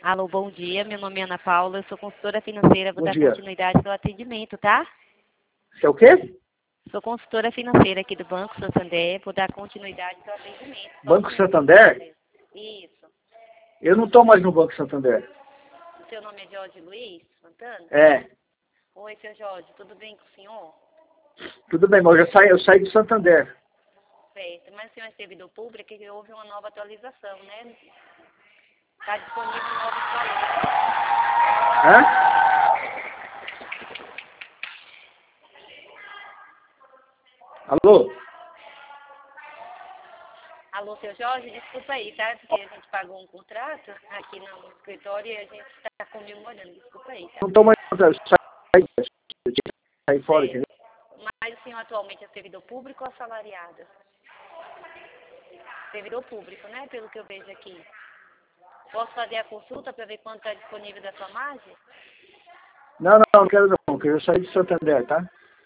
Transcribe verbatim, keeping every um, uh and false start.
Alô, bom dia. Meu nome é Ana Paula, eu sou consultora financeira, vou Bom dar dia. continuidade ao atendimento, tá? Você é o quê? Sou consultora financeira aqui do Banco Santander, vou dar continuidade ao atendimento. Banco Posso Santander? responder? Isso. Eu não estou mais no Banco Santander. O seu nome é Jorge Luiz Santana? É. Oi, seu Jorge, tudo bem com o senhor? Tudo bem, mas eu já saí, eu saí do Santander. Certo, mas o senhor é servidor público e houve uma nova atualização, né? Está disponível novos valores. Hã? Alô? Alô, seu Jorge, desculpa aí, tá? Porque a gente pagou um contrato aqui no escritório e a gente está comemorando. Desculpa aí, tá? Não estou mais no Santander. Eu saí, eu tinha que sair fora, Certo. entendeu? Mas o senhor atualmente é servidor público ou assalariado? Servidor público, né? Pelo que eu vejo aqui. Posso fazer a consulta para ver quanto está disponível da sua margem? Não, não, não quero não, porque eu saí do Santander, tá?